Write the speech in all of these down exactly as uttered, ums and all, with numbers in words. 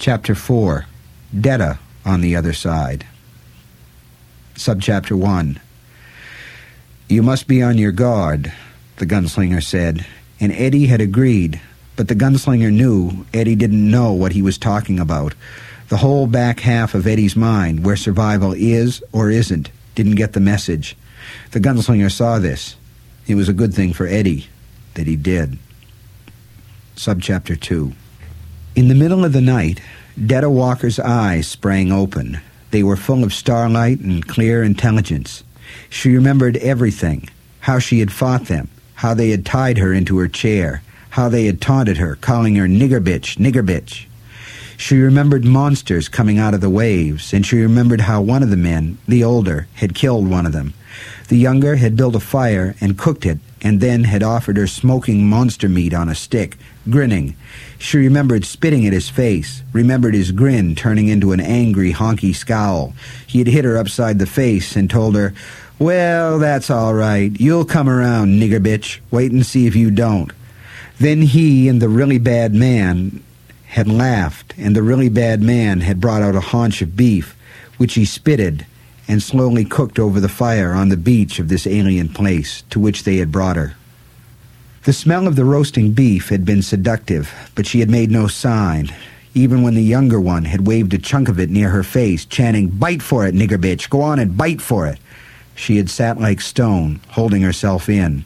Chapter four. Detta on the Other Side. Subchapter one. "You must be on your guard," the gunslinger said, and Eddie had agreed, but the gunslinger knew Eddie didn't know what he was talking about. The whole back half of Eddie's mind, where survival is or isn't, didn't get the message. The gunslinger saw this. It was a good thing for Eddie that he did. Subchapter two. In the middle of the night, Detta Walker's eyes sprang open. They were full of starlight and clear intelligence. She remembered everything, how she had fought them, how they had tied her into her chair, how they had taunted her, calling her nigger bitch, nigger bitch. She remembered monsters coming out of the waves, and she remembered how one of the men, the older, had killed one of them. The younger had built a fire and cooked it, and then had offered her smoking monster meat on a stick, grinning. She remembered spitting at his face, remembered his grin turning into an angry, honky scowl. He had hit her upside the face and told her, "Well, that's all right. You'll come around, nigger bitch. Wait and see if you don't." Then he and the really bad man had laughed, and the really bad man had brought out a haunch of beef, which he spitted and slowly cooked over the fire on the beach of this alien place to which they had brought her. The smell of the roasting beef had been seductive, but she had made no sign, even when the younger one had waved a chunk of it near her face, chanting, "Bite for it, nigger bitch, go on and bite for it." She had sat like stone, holding herself in.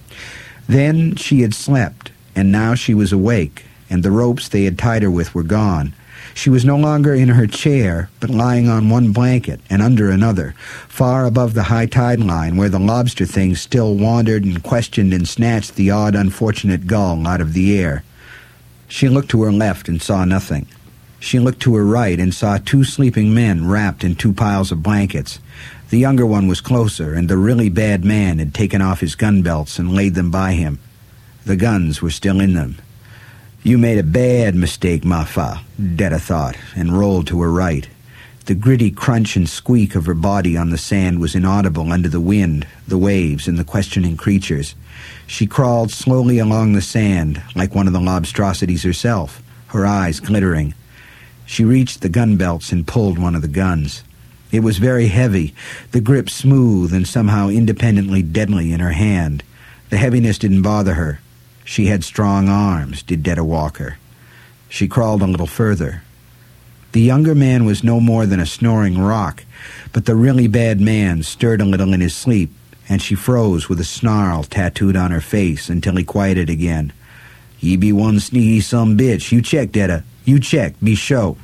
Then she had slept, and now she was awake, and the ropes they had tied her with were gone. She was no longer in her chair, but lying on one blanket and under another, far above the high tide line where the lobster things still wandered and questioned and snatched the odd unfortunate gull out of the air. She looked to her left and saw nothing. She looked to her right and saw two sleeping men wrapped in two piles of blankets. The younger one was closer, and the really bad man had taken off his gun belts and laid them by him. The guns were still in them. "You made a bad mistake, ma fa," Detta thought, and rolled to her right. The gritty crunch and squeak of her body on the sand was inaudible under the wind, the waves, and the questioning creatures. She crawled slowly along the sand, like one of the lobstrosities herself, her eyes glittering. She reached the gun belts and pulled one of the guns. It was very heavy, the grip smooth and somehow independently deadly in her hand. The heaviness didn't bother her. She had strong arms, did Detta Walker. She crawled a little further. The younger man was no more than a snoring rock, but the really bad man stirred a little in his sleep, and she froze with a snarl tattooed on her face until he quieted again. "Ye be one sneaky some bitch. You check, Detta. You check. Be show."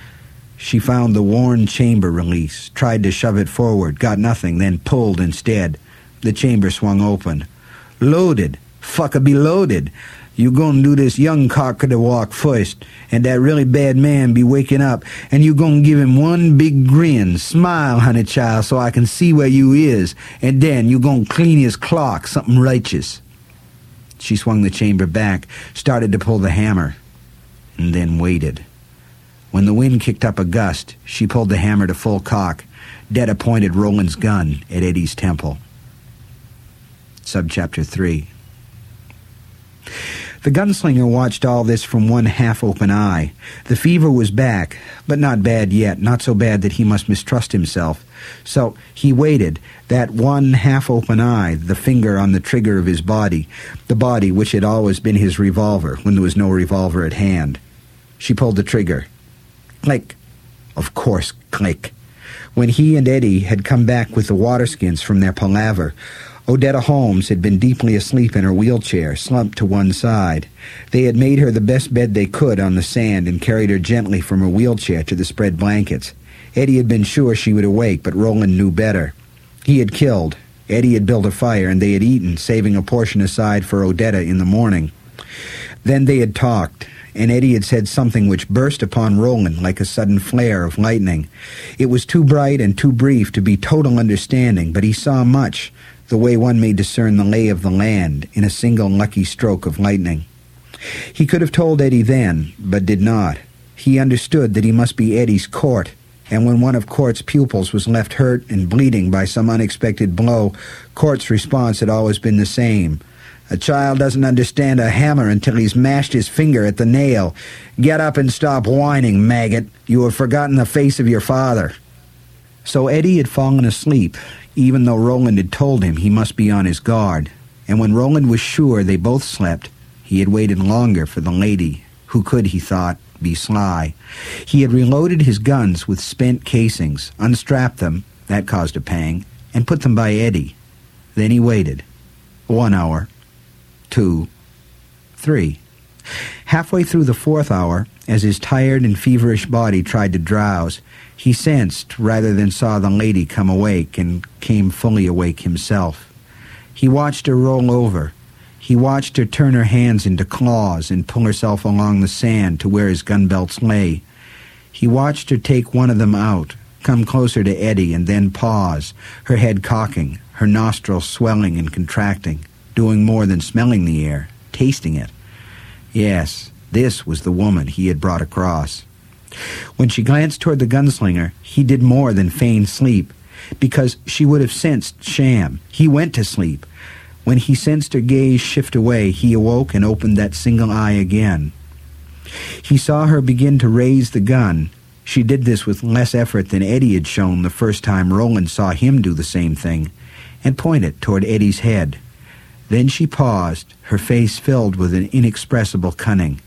She found the worn chamber release, tried to shove it forward, got nothing, then pulled instead. The chamber swung open. "Loaded. Fucker be loaded. You gonna do this young cocker to walk first, and that really bad man be waking up, and you gonna give him one big grin, smile, honey child, so I can see where you is, and then you gonna clean his clock, something righteous." She swung the chamber back, started to pull the hammer, and then waited. When the wind kicked up a gust, she pulled the hammer to full cock. Detta pointed Roland's gun at Eddie's temple. Subchapter three. The gunslinger watched all this from one half-open eye. The fever was back, but not bad yet, not so bad that he must mistrust himself. So he waited, that one half-open eye, the finger on the trigger of his body, the body which had always been his revolver when there was no revolver at hand. She pulled the trigger. Click. Of course, click. When he and Eddie had come back with the waterskins from their palaver, Odetta Holmes had been deeply asleep in her wheelchair, slumped to one side. They had made her the best bed they could on the sand and carried her gently from her wheelchair to the spread blankets. Eddie had been sure she would awake, but Roland knew better. He had killed. Eddie had built a fire, and they had eaten, saving a portion aside for Odetta in the morning. Then they had talked, and Eddie had said something which burst upon Roland like a sudden flare of lightning. It was too bright and too brief to be total understanding, but he saw much, the way one may discern the lay of the land in a single lucky stroke of lightning. He could have told Eddie then, but did not. He understood that he must be Eddie's Court, and when one of Court's pupils was left hurt and bleeding by some unexpected blow, Court's response had always been the same. A child doesn't understand a hammer until he's mashed his finger at the nail. Get up and stop whining, maggot. You have forgotten the face of your father." So Eddie had fallen asleep, even though Roland had told him he must be on his guard. And when Roland was sure they both slept, he had waited longer for the lady, who could, he thought, be sly. He had reloaded his guns with spent casings, unstrapped them, that caused a pang, and put them by Eddie. Then he waited. One hour. Two. Three. Halfway through the fourth hour, as his tired and feverish body tried to drowse, he sensed rather than saw the lady come awake, and came fully awake himself. He watched her roll over. He watched her turn her hands into claws and pull herself along the sand to where his gun belts lay. He watched her take one of them out, come closer to Eddie, and then pause, her head cocking, her nostrils swelling and contracting, doing more than smelling the air, tasting it. Yes, this was the woman he had brought across. When she glanced toward the gunslinger, he did more than feign sleep, because she would have sensed sham. He went to sleep. When he sensed her gaze shift away, he awoke and opened that single eye again. He saw her begin to raise the gun. She did this with less effort than Eddie had shown the first time Roland saw him do the same thing, and point it toward Eddie's head. Then she paused, her face filled with an inexpressible cunning.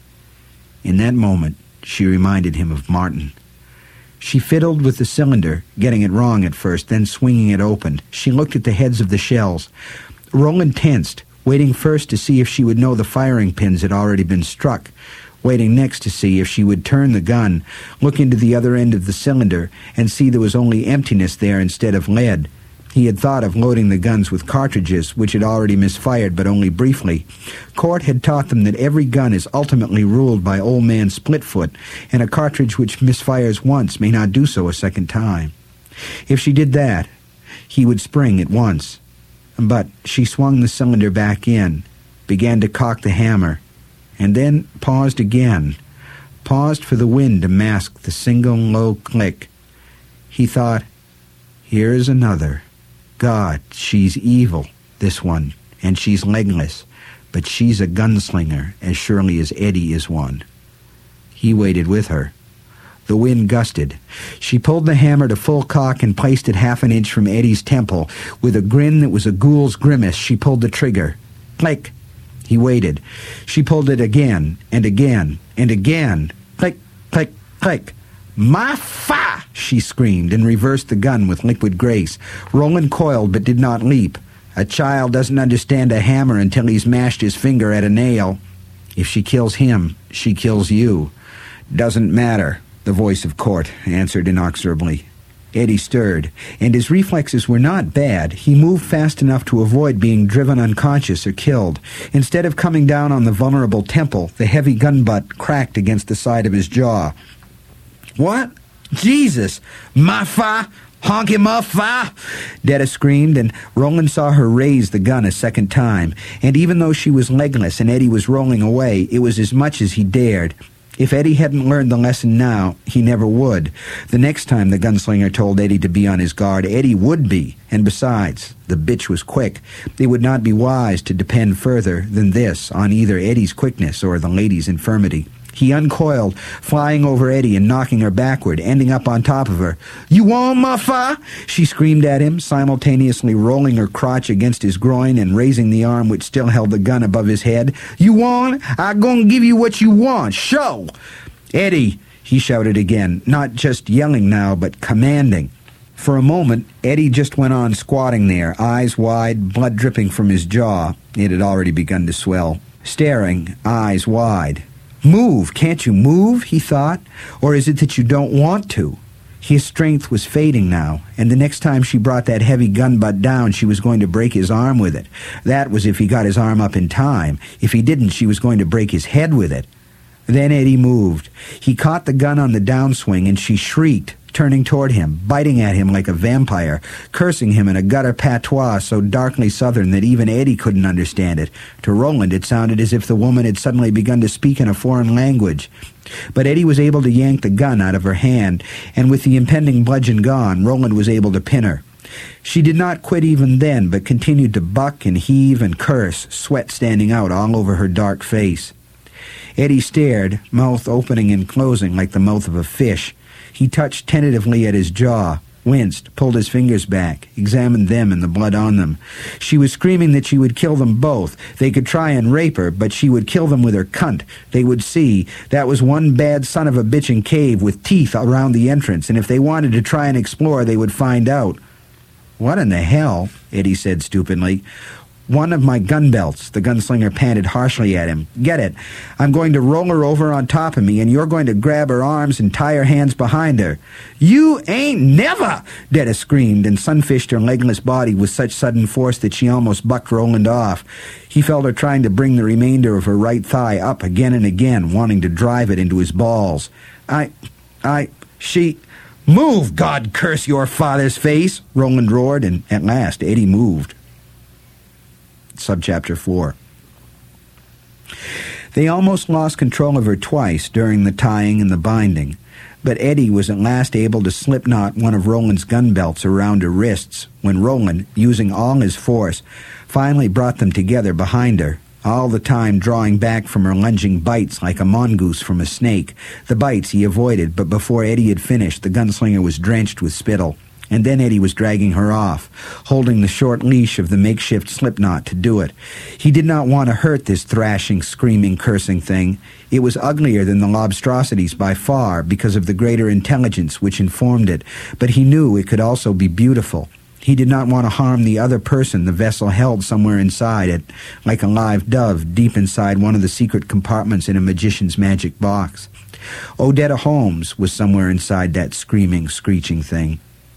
In that moment, she reminded him of Martin. She fiddled with the cylinder, getting it wrong at first, then swinging it open. She looked at the heads of the shells. Roland tensed, waiting first to see if she would know the firing pins had already been struck, waiting next to see if she would turn the gun, look into the other end of the cylinder, and see there was only emptiness there instead of lead. He had thought of loading the guns with cartridges, which had already misfired, but only briefly. Court had taught them that every gun is ultimately ruled by Old Man Splitfoot, and a cartridge which misfires once may not do so a second time. If she did that, he would spring at once. But she swung the cylinder back in, began to cock the hammer, and then paused again, paused for the wind to mask the single low click. He thought, here is another. God, she's evil, this one, and she's legless, but she's a gunslinger as surely as Eddie is one. He waited with her. The wind gusted. She pulled the hammer to full cock and placed it half an inch from Eddie's temple. With a grin that was a ghoul's grimace, she pulled the trigger. Click. He waited. She pulled it again, and again, and again. Click, click, click. "My fa!" she screamed, and reversed the gun with liquid grace. Roland coiled but did not leap. A child doesn't understand a hammer until he's mashed his finger at a nail. If she kills him, she kills you. Doesn't matter, the voice of Court answered inexorably. Eddie stirred, and his reflexes were not bad. He moved fast enough to avoid being driven unconscious or killed. Instead of coming down on the vulnerable temple, the heavy gun butt cracked against the side of his jaw. "What? Jesus! Ma fa! Honky ma fa!" Detta screamed, and Roland saw her raise the gun a second time. And even though she was legless and Eddie was rolling away, it was as much as he dared. If Eddie hadn't learned the lesson now, he never would. The next time the gunslinger told Eddie to be on his guard, Eddie would be. And besides, the bitch was quick. It would not be wise to depend further than this on either Eddie's quickness or the lady's infirmity. He uncoiled, flying over Eddie and knocking her backward, ending up on top of her. "You want my fa?" she screamed at him, simultaneously rolling her crotch against his groin and raising the arm which still held the gun above his head. "You want? I gonna give you what you want. Show!" "Eddie!" he shouted again, not just yelling now, but commanding. For a moment, Eddie just went on squatting there, eyes wide, blood dripping from his jaw. It had already begun to swell. Staring, eyes wide. "Move, can't you move?" he thought. "Or is it that you don't want to?" His strength was fading now, and the next time she brought that heavy gun butt down, she was going to break his arm with it. That was if he got his arm up in time. If he didn't, she was going to break his head with it. Then Eddie moved. He caught the gun on the downswing, and she shrieked, turning toward him, biting at him like a vampire, cursing him in a gutter patois so darkly southern that even Eddie couldn't understand it. To Roland it sounded as if the woman had suddenly begun to speak in a foreign language. But Eddie was able to yank the gun out of her hand, and with the impending bludgeon gone, Roland was able to pin her. She did not quit even then, but continued to buck and heave and curse, sweat standing out all over her dark face. Eddie stared, mouth opening and closing like the mouth of a fish. He touched tentatively at his jaw, winced, pulled his fingers back, examined them and the blood on them. She was screaming that she would kill them both. They could try and rape her, but she would kill them with her cunt. They would see. That was one bad son of a bitch in cave with teeth around the entrance, and if they wanted to try and explore, they would find out. "What in the hell?" Eddie said stupidly. "One of my gun belts," the gunslinger panted harshly at him. "Get it. I'm going to roll her over on top of me, and you're going to grab her arms and tie her hands behind her." "You ain't never!" Detta screamed, and sunfished her legless body with such sudden force that she almost bucked Roland off. He felt her trying to bring the remainder of her right thigh up again and again, wanting to drive it into his balls. I... I... she... "Move, God curse your father's face!" Roland roared, and at last Eddie moved. Subchapter four. They almost lost control of her twice during the tying and the binding, but Eddie was at last able to slip knot one of Roland's gun belts around her wrists when Roland, using all his force, finally brought them together behind her, all the time drawing back from her lunging bites like a mongoose from a snake. The bites he avoided, but before Eddie had finished, the gunslinger was drenched with spittle. And then Eddie was dragging her off, holding the short leash of the makeshift slipknot to do it. He did not want to hurt this thrashing, screaming, cursing thing. It was uglier than the lobstrosities by far because of the greater intelligence which informed it, but he knew it could also be beautiful. He did not want to harm the other person the vessel held somewhere inside it, like a live dove deep inside one of the secret compartments in a magician's magic box. Odetta Holmes was somewhere inside that screaming, screeching thing.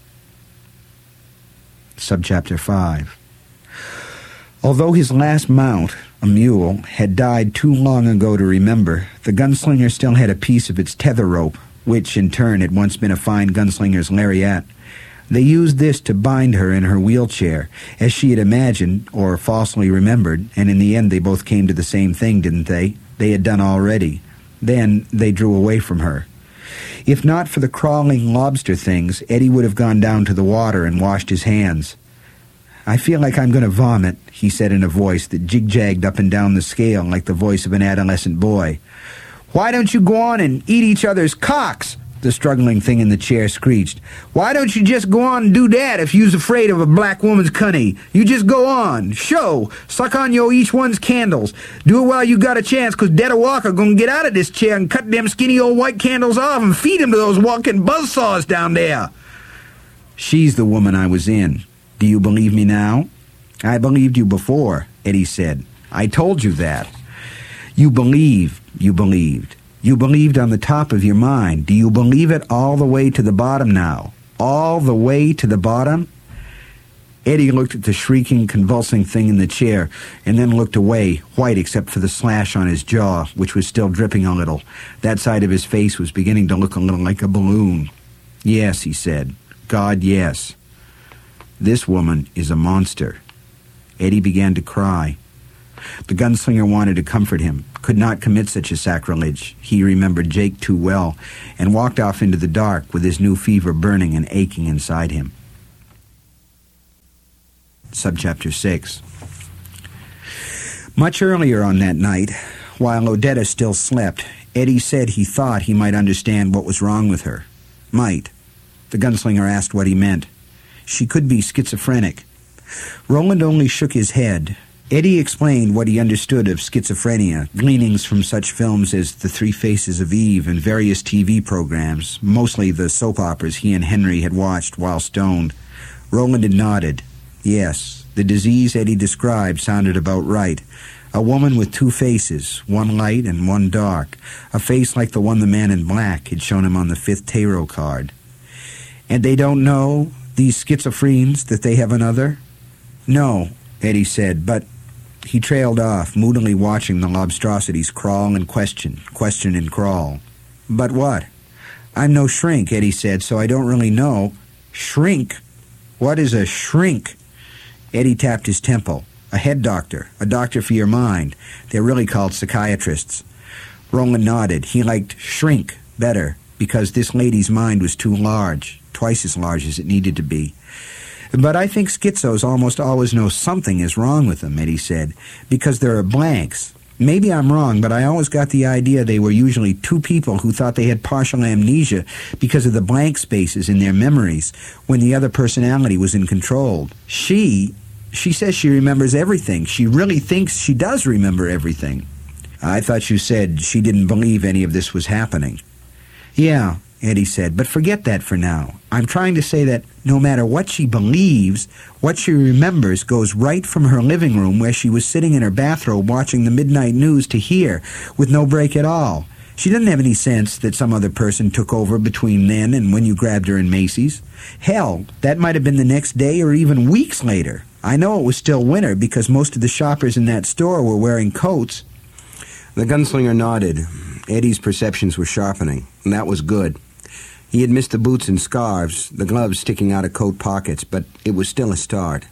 Subchapter five. Although his last mount, a mule, had died too long ago to remember, the gunslinger still had a piece of its tether rope, which in turn had once been a fine gunslinger's lariat. They used this to bind her in her wheelchair, as she had imagined, or falsely remembered, and in the end they both came to the same thing, didn't they? They had done already. Then they drew away from her. If not for the crawling lobster things, Eddie would have gone down to the water and washed his hands. "I feel like I'm going to vomit," he said in a voice that jig-jagged up and down the scale like the voice of an adolescent boy. "Why don't you go on and eat each other's cocks?" the struggling thing in the chair screeched. "Why don't you just go on and do that if you's afraid of a black woman's cunny? You just go on. Show. Suck on yo each one's candles. Do it while you got a chance, 'cause Detta Walker gonna get out of this chair and cut them skinny old white candles off and feed 'em to those walking buzzsaws down there." "She's the woman I was in. Do you believe me now?" "I believed you before," Eddie said. "I told you that." "You believed. You believed. You believed on the top of your mind. Do you believe it all the way to the bottom now? All the way to the bottom?" Eddie looked at the shrieking, convulsing thing in the chair, and then looked away, white except for the slash on his jaw, which was still dripping a little. That side of his face was beginning to look a little like a balloon. "Yes," he said. "God, yes. This woman is a monster." Eddie began to cry. The gunslinger wanted to comfort him, could not commit such a sacrilege. He remembered Jake too well, and walked off into the dark with his new fever burning and aching inside him. Subchapter six. Much earlier on that night, while Odetta still slept, Eddie said he thought he might understand what was wrong with her. Might. The gunslinger asked what he meant. She could be schizophrenic. Roland only shook his head. Eddie explained what he understood of schizophrenia, gleanings from such films as The Three Faces of Eve and various T V programs, mostly the soap operas he and Henry had watched while stoned. Roland had nodded. Yes, the disease Eddie described sounded about right. A woman with two faces, one light and one dark, a face like the one the man in black had shown him on the fifth tarot card. "And they don't know, these schizophrenies, that they have another?" "No," Eddie said, but... He trailed off, moodily watching the lobstrosities crawl and question, question and crawl. "But what?" "I'm no shrink," Eddie said, "so I don't really know." "Shrink? What is a shrink?" Eddie tapped his temple. "A head doctor, a doctor for your mind. They're really called psychiatrists." Roland nodded. He liked shrink better, because this lady's mind was too large, twice as large as it needed to be. But I think schizos almost always know something is wrong with them, Eddie said, because there are blanks. Maybe I'm wrong, but I always got the idea they were usually two people who thought they had partial amnesia because of the blank spaces in their memories when the other personality was in control. She, she says she remembers everything. She really thinks she does remember everything. I thought you said she didn't believe any of this was happening. Yeah, Eddie said, but forget that for now. I'm trying to say that no matter what she believes, what she remembers goes right from her living room where she was sitting in her bathrobe watching the midnight news to here, with no break at all. She doesn't have any sense that some other person took over between then and when you grabbed her in Macy's. Hell, that might have been the next day or even weeks later. I know it was still winter because most of the shoppers in that store were wearing coats. The gunslinger nodded. Eddie's perceptions were sharpening, and that was good. He had missed the boots and scarves, the gloves sticking out of coat pockets, but it was still a start.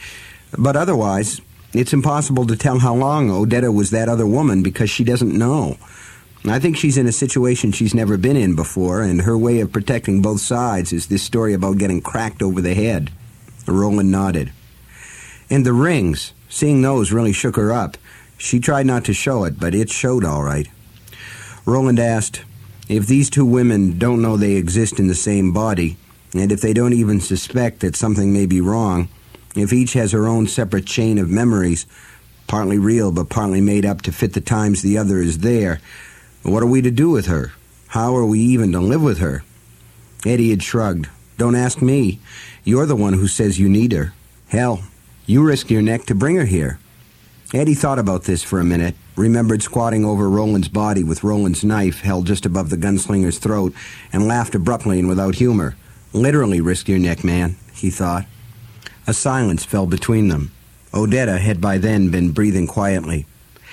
But otherwise, it's impossible to tell how long Odetta was that other woman because she doesn't know. I think she's in a situation she's never been in before, and her way of protecting both sides is this story about getting cracked over the head. Roland nodded. And the rings, seeing those really shook her up. She tried not to show it, but it showed all right. Roland asked, if these two women don't know they exist in the same body, and if they don't even suspect that something may be wrong, if each has her own separate chain of memories, partly real but partly made up to fit the times the other is there, what are we to do with her? How are we even to live with her? Eddie had shrugged. Don't ask me. You're the one who says you need her. Hell, you risked your neck to bring her here. Eddie thought about this for a minute, remembered squatting over Roland's body with Roland's knife held just above the gunslinger's throat, and laughed abruptly and without humor. Literally risk your neck, man, he thought. A silence fell between them. Odetta had by then been breathing quietly.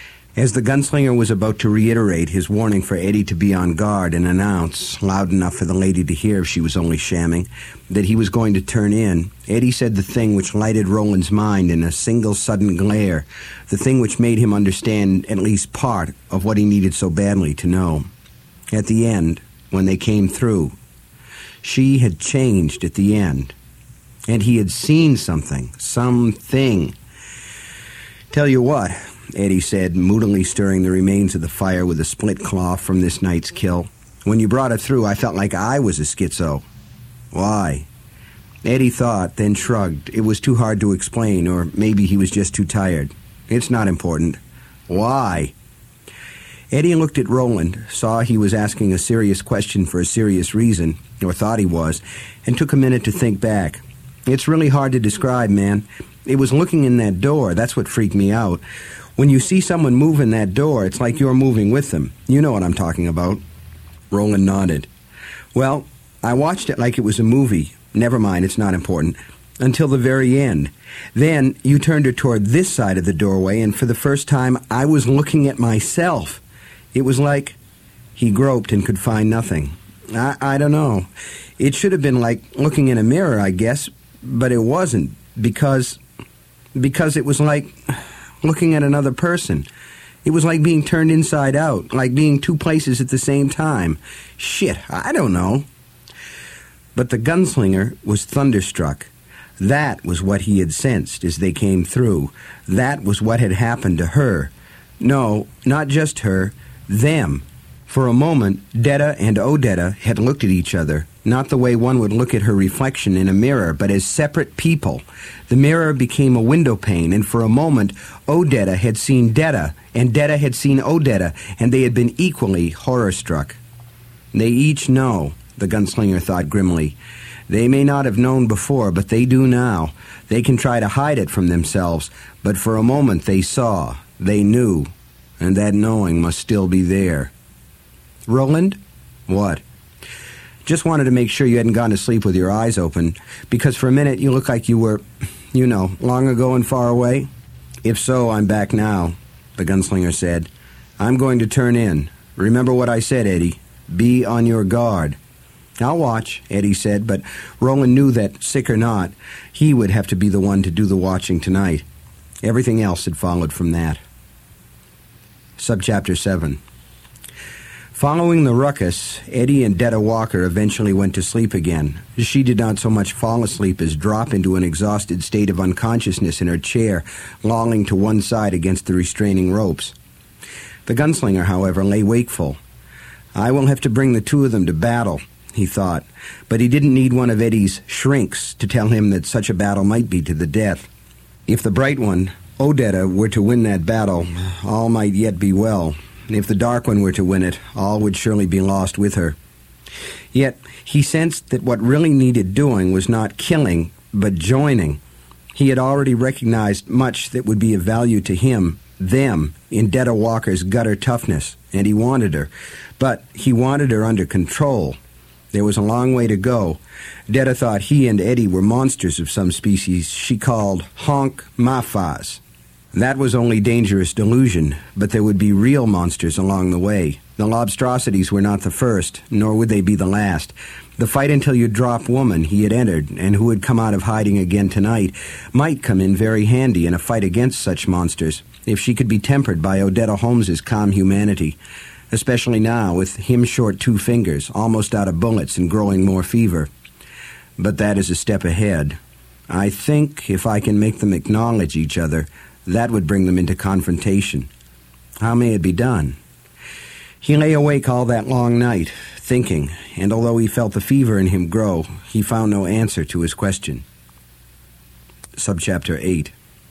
As the gunslinger was about to reiterate his warning for Eddie to be on guard and announce, loud enough for the lady to hear if she was only shamming, that he was going to turn in, Eddie said the thing which lighted Roland's mind in a single sudden glare, the thing which made him understand at least part of what he needed so badly to know. At the end, when they came through, she had changed at the end, and he had seen something, something. Tell you what, Eddie said, moodily stirring the remains of the fire with a split cloth from this night's kill. When you brought it through, I felt like I was a schizo. Why? Eddie thought, then shrugged. It was too hard to explain, or maybe he was just too tired. It's not important. Why? Eddie looked at Roland, saw he was asking a serious question for a serious reason, or thought he was, and took a minute to think back. It's really hard to describe, man. It was looking in that door. That's what freaked me out. When you see someone move in that door, it's like you're moving with them. You know what I'm talking about. Roland nodded. Well, I watched it like it was a movie. Never mind, it's not important. Until the very end. Then you turned her toward this side of the doorway, and for the first time, I was looking at myself. It was like... He groped and could find nothing. I, I don't know. It should have been like looking in a mirror, I guess, but it wasn't, because... Because it was like... looking at another person. It was like being turned inside out, like being two places at the same time. Shit, I don't know. But the gunslinger was thunderstruck. That was what he had sensed as they came through. That was what had happened to her. No, not just her, them. For a moment, Detta and Odetta had looked at each other, not the way one would look at her reflection in a mirror, but as separate people. The mirror became a window pane, and for a moment, Odetta had seen Detta, and Detta had seen Odetta, and they had been equally horror-struck. They each know, the gunslinger thought grimly. They may not have known before, but they do now. They can try to hide it from themselves, but for a moment they saw, they knew, and that knowing must still be there. Roland? What? Just wanted to make sure you hadn't gone to sleep with your eyes open, because for a minute you looked like you were, you know, long ago and far away. If so, I'm back now, the gunslinger said. I'm going to turn in. Remember what I said, Eddie. Be on your guard. I'll watch, Eddie said, but Roland knew that, sick or not, he would have to be the one to do the watching tonight. Everything else had followed from that. Subchapter seven. Following the ruckus, Eddie and Detta Walker eventually went to sleep again. She did not so much fall asleep as drop into an exhausted state of unconsciousness in her chair, lolling to one side against the restraining ropes. The gunslinger, however, lay wakeful. I will have to bring the two of them to battle, he thought, but he didn't need one of Eddie's shrinks to tell him that such a battle might be to the death. If the bright one, Odetta, were to win that battle, all might yet be well. If the dark one were to win it, all would surely be lost with her. Yet he sensed that what really needed doing was not killing, but joining. He had already recognized much that would be of value to him, them, in Detta Walker's gutter toughness, and he wanted her. But he wanted her under control. There was a long way to go. Detta thought he and Eddie were monsters of some species she called honk mafas. That was only dangerous delusion, but there would be real monsters along the way. The Lobstrosities were not the first, nor would they be the last. The fight until you drop woman he had entered, and who had come out of hiding again tonight, might come in very handy in a fight against such monsters, if she could be tempered by Odetta Holmes's calm humanity, especially now with him short two fingers, almost out of bullets and growing more fever. But that is a step ahead. I think if I can make them acknowledge each other, that would bring them into confrontation. How may it be done? He lay awake all that long night, thinking, and although he felt the fever in him grow, he found no answer to his question. Subchapter eight.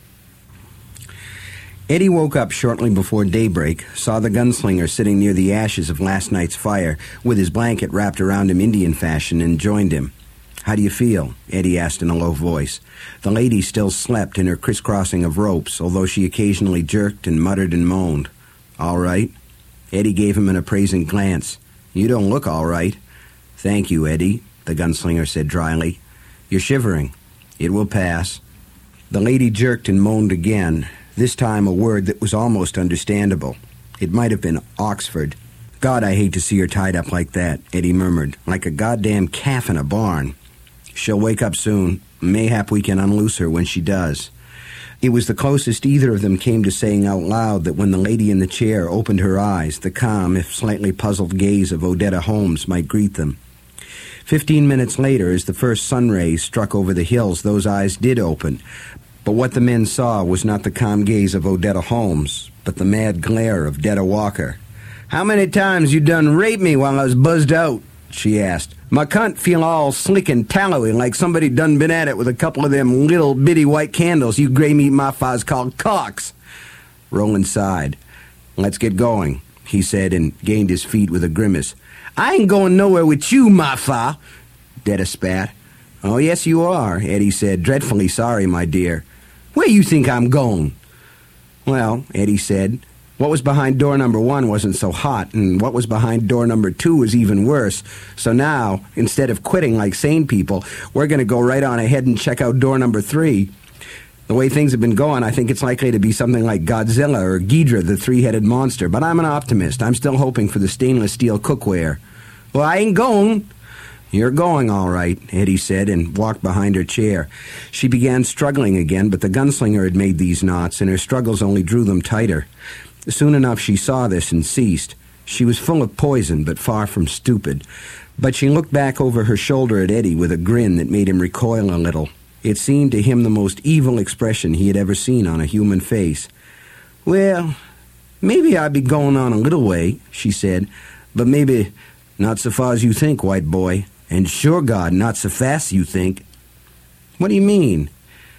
Eddie woke up shortly before daybreak, saw the gunslinger sitting near the ashes of last night's fire, with his blanket wrapped around him Indian fashion, and joined him. "How do you feel?" Eddie asked in a low voice. The lady still slept in her crisscrossing of ropes, although she occasionally jerked and muttered and moaned. "All right." Eddie gave him an appraising glance. "You don't look all right." "Thank you, Eddie," the gunslinger said dryly. "You're shivering. It will pass." The lady jerked and moaned again, this time a word that was almost understandable. It might have been Oxford. "God, I hate to see her tied up like that," Eddie murmured, "like a goddamn calf in a barn." "She'll wake up soon. Mayhap we can unloose her when she does." It was the closest either of them came to saying out loud that when the lady in the chair opened her eyes, the calm, if slightly puzzled gaze of Odetta Holmes might greet them. Fifteen minutes later, as the first sun rays struck over the hills, those eyes did open. But what the men saw was not the calm gaze of Odetta Holmes, but the mad glare of Detta Walker. "How many times you done raped me while I was buzzed out?" she asked. "My cunt feel all slick and tallowy like somebody done been at it with a couple of them little bitty white candles you gray meat mafas call cocks." Roland sighed. "Let's get going," he said, and gained his feet with a grimace. "I ain't going nowhere with you, mafa," Detta spat. "Oh, yes, you are," Eddie said. "Dreadfully sorry, my dear." "Where you think I'm going?" "Well," Eddie said, what was behind door number one wasn't so hot, and what was behind door number two was even worse. So now, instead of quitting like sane people, we're going to go right on ahead and check out door number three. The way things have been going, I think it's likely to be something like Godzilla or Ghidra, the three-headed monster, but I'm an optimist. I'm still hoping for the stainless steel cookware. "Well, I ain't going." "You're going, all right," Eddie said, and walked behind her chair. She began struggling again, but the gunslinger had made these knots, and her struggles only drew them tighter. Soon enough she saw this and ceased. She was full of poison, but far from stupid. But she looked back over her shoulder at Eddie with a grin that made him recoil a little. It seemed to him the most evil expression he had ever seen on a human face. "Well, maybe I'd be going on a little way," she said, "but maybe not so far as you think, white boy, and sure God, not so fast you think." "What do you mean?"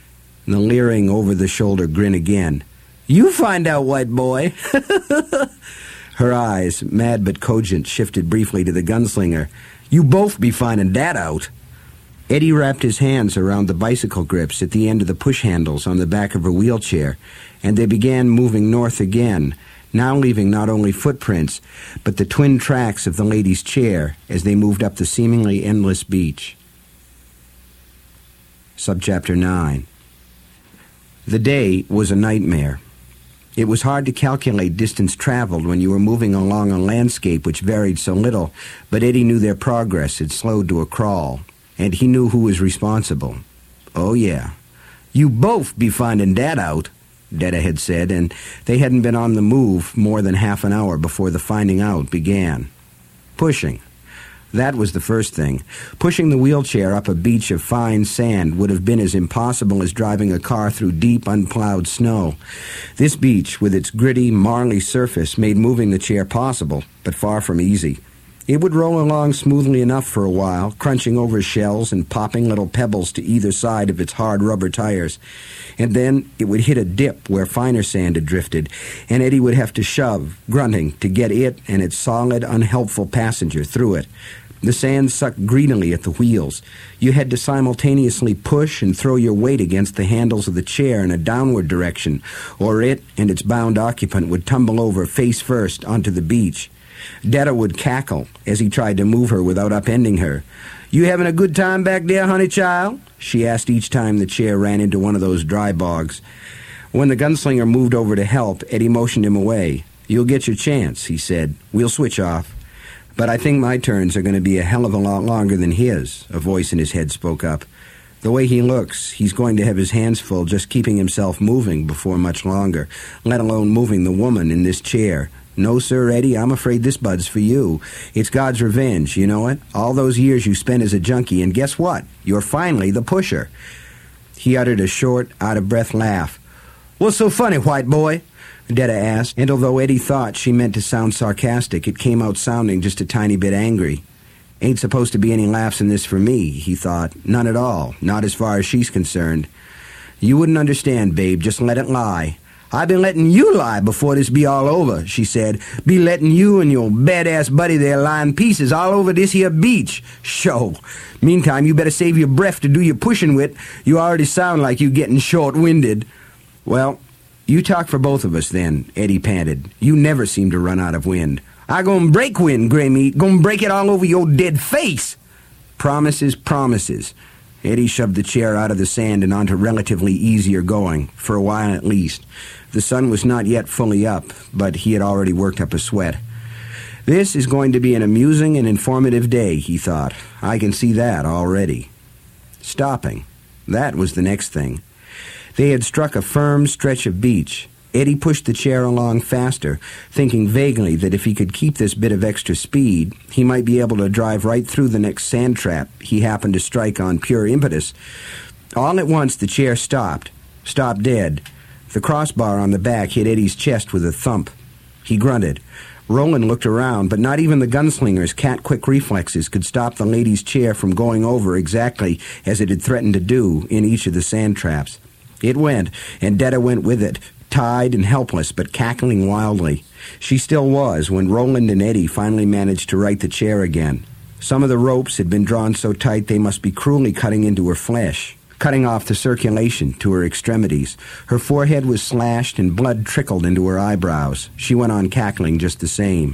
The leering over-the-shoulder grin again. "You find out, white boy." Her eyes, mad but cogent, shifted briefly to the gunslinger. "You both be finding that out." Eddie wrapped his hands around the bicycle grips at the end of the push handles on the back of her wheelchair, and they began moving north again, now leaving not only footprints, but the twin tracks of the lady's chair as they moved up the seemingly endless beach. Subchapter nine. The day was a nightmare. It was hard to calculate distance traveled when you were moving along a landscape which varied so little, but Eddie knew their progress had slowed to a crawl, and he knew who was responsible. "Oh, yeah. You both be finding that out," Detta had said, and they hadn't been on the move more than half an hour before the finding out began. Pushing. That was the first thing. Pushing the wheelchair up a beach of fine sand would have been as impossible as driving a car through deep, unplowed snow. This beach, with its gritty, marly surface, made moving the chair possible, but far from easy. It would roll along smoothly enough for a while, crunching over shells and popping little pebbles to either side of its hard rubber tires. And then it would hit a dip where finer sand had drifted, and Eddie would have to shove, grunting, to get it and its solid, unhelpful passenger through it. The sand sucked greedily at the wheels. You had to simultaneously push and throw your weight against the handles of the chair in a downward direction, or it and its bound occupant would tumble over face first onto the beach. Detta would cackle as he tried to move her without upending her. "You having a good time back there, honey child?" she asked each time the chair ran into one of those dry bogs. When the gunslinger moved over to help, Eddie motioned him away. "You'll get your chance," he said. "We'll switch off." "But I think my turns are going to be a hell of a lot longer than his," a voice in his head spoke up. "The way he looks, he's going to have his hands full just keeping himself moving before much longer, let alone moving the woman in this chair. No, sir, Eddie, I'm afraid this bud's for you. It's God's revenge, you know it? All those years you spent as a junkie, and guess what? You're finally the pusher." He uttered a short, out-of-breath laugh. "What's so funny, white boy?" Detta asked, and although Eddie thought she meant to sound sarcastic, it came out sounding just a tiny bit angry. "Ain't supposed to be any laughs in this for me," he thought. "None at all, not as far as she's concerned." "You wouldn't understand, babe, just let it lie." "I've been letting you lie before this be all over," she said. "Be letting you and your badass buddy there lie in pieces all over this here beach. Sho. Meantime, you better save your breath to do your pushing with. You already sound like you getting short-winded." "Well, you talk for both of us then," Eddie panted. "You never seem to run out of wind." "I gonna break wind, Gray Meat. Gonna break it all over your dead face." "Promises, promises." Eddie shoved the chair out of the sand and onto relatively easier going, for a while at least. The sun was not yet fully up, but he had already worked up a sweat. "This is going to be an amusing and informative day," he thought. "I can see that already." Stopping. That was the next thing. They had struck a firm stretch of beach. Eddie pushed the chair along faster, thinking vaguely that if he could keep this bit of extra speed, he might be able to drive right through the next sand trap he happened to strike on pure impetus. All at once the chair stopped, stopped dead. The crossbar on the back hit Eddie's chest with a thump. He grunted. Roland looked around, but not even the gunslinger's cat-quick reflexes could stop the lady's chair from going over exactly as it had threatened to do in each of the sand traps. It went, and Detta went with it, tied and helpless, but cackling wildly. She still was when Roland and Eddie finally managed to right the chair again. Some of the ropes had been drawn so tight they must be cruelly cutting into her flesh, cutting off the circulation to her extremities. Her forehead was slashed and blood trickled into her eyebrows. She went on cackling just the same.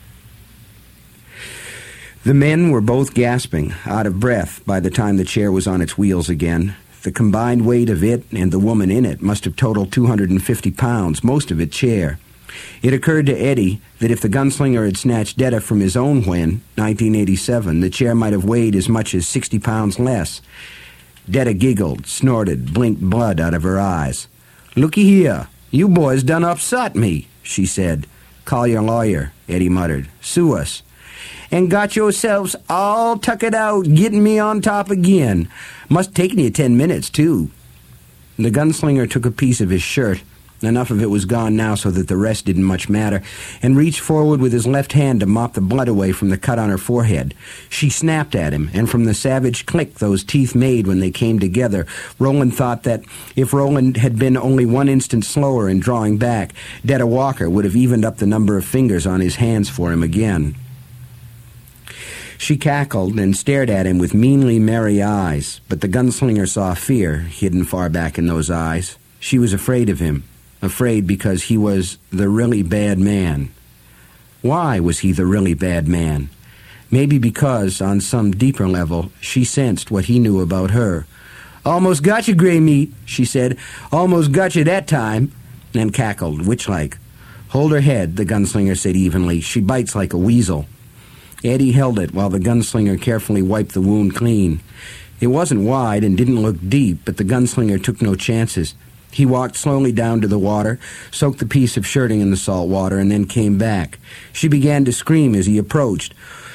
The men were both gasping, out of breath, by the time the chair was on its wheels again. The combined weight of it and the woman in it must have totaled two hundred fifty pounds, most of it chair. It occurred to Eddie that if the gunslinger had snatched Detta from his own when, nineteen eighty-seven, the chair might have weighed as much as sixty pounds less. Detta giggled, snorted, blinked blood out of her eyes. "Looky here, you boys done upset me," she said. "Call your lawyer," Eddie muttered. "Sue us." "And got yourselves all tuckered out, getting me on top again. Must taken you ten minutes, too." The gunslinger took a piece of his shirt. Enough of it was gone now so that the rest didn't much matter, and reached forward with his left hand to mop the blood away from the cut on her forehead. She snapped at him, and from the savage click those teeth made when they came together, Roland thought that if Roland had been only one instant slower in drawing back, Detta Walker would have evened up the number of fingers on his hands for him again. She cackled and stared at him with meanly merry eyes, but the gunslinger saw fear hidden far back in those eyes. She was afraid of him, afraid because he was the really bad man. Why was he the really bad man? Maybe because, on some deeper level, she sensed what he knew about her. "Almost got you, Gray Meat," she said. "Almost got you that time," and cackled, witch-like. "Hold her head," the gunslinger said evenly. "She bites like a weasel." Eddie held it while the gunslinger carefully wiped the wound clean. It wasn't wide and didn't look deep, but the gunslinger took no chances. He walked slowly down to the water, soaked the piece of shirting in the salt water, and then came back. She began to scream as he approached.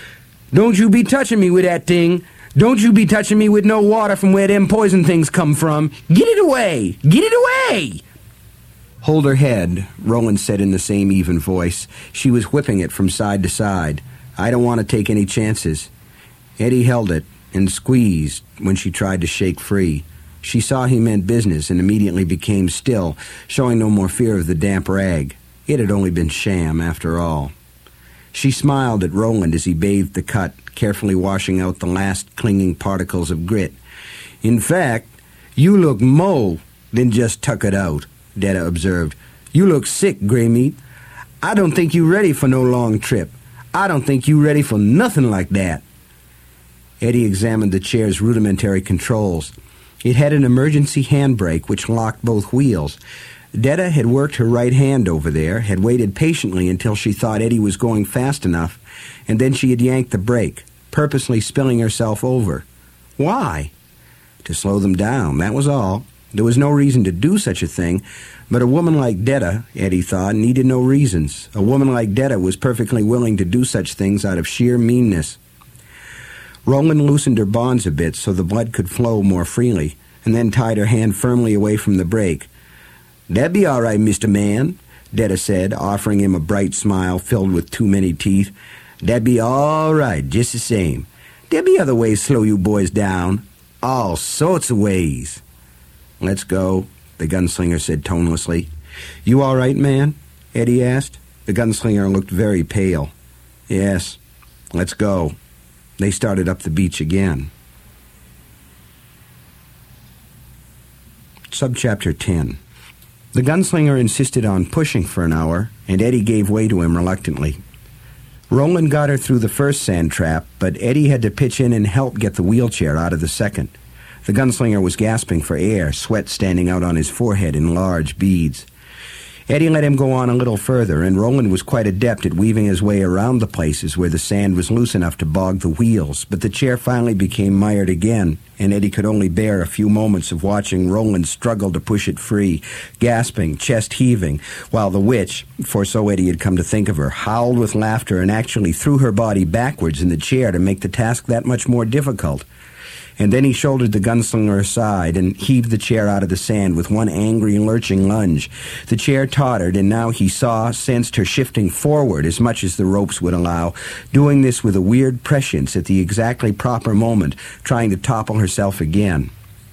Don't you be touching me with that thing. Don't you be touching me with no water from where them poison things come from. Get it away! Get it away! Hold her head, Roland said in the same even voice. She was whipping it from side to side. I don't want to take any chances. Eddie held it and squeezed when she tried to shake free. She saw he meant business and immediately became still, showing no more fear of the damp rag. It had only been sham, after all. She smiled at Roland as he bathed the cut, carefully washing out the last clinging particles of grit. In fact, you look mo than just tuck it out, Detta observed. You look sick, Greymeat. I don't think you ready for no long trip. I don't think you ready for nothing like that. Eddie examined the chair's rudimentary controls. It had an emergency handbrake which locked both wheels. Detta had worked her right hand over there, had waited patiently until she thought Eddie was going fast enough, and then she had yanked the brake, purposely spilling herself over. Why? To slow them down, that was all. There was no reason to do such a thing, but a woman like Detta, Eddie thought, needed no reasons. A woman like Detta was perfectly willing to do such things out of sheer meanness. Roland loosened her bonds a bit so the blood could flow more freely, and then tied her hand firmly away from the brake. "That be all right, Mister Man," Detta said, offering him a bright smile filled with too many teeth. "That be all right, just the same. There be other ways slow you boys down. All sorts of ways." "Let's go," the gunslinger said tonelessly. "You all right, man?" Eddie asked. The gunslinger looked very pale. "Yes, let's go." They started up the beach again. Subchapter ten. The gunslinger insisted on pushing for an hour, and Eddie gave way to him reluctantly. Roland got her through the first sand trap, but Eddie had to pitch in and help get the wheelchair out of the second. The gunslinger was gasping for air, sweat standing out on his forehead in large beads. Eddie let him go on a little further, and Roland was quite adept at weaving his way around the places where the sand was loose enough to bog the wheels, but the chair finally became mired again, and Eddie could only bear a few moments of watching Roland struggle to push it free, gasping, chest heaving, while the witch, for so Eddie had come to think of her, howled with laughter and actually threw her body backwards in the chair to make the task that much more difficult. And then he shouldered the gunslinger aside and heaved the chair out of the sand with one angry, lurching lunge. The chair tottered, and now he saw, sensed her shifting forward as much as the ropes would allow, doing this with a weird prescience at the exactly proper moment, trying to topple herself again.